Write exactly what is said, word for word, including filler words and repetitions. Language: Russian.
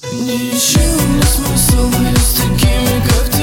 Не ищи у меня смысл, я с такими, как ты.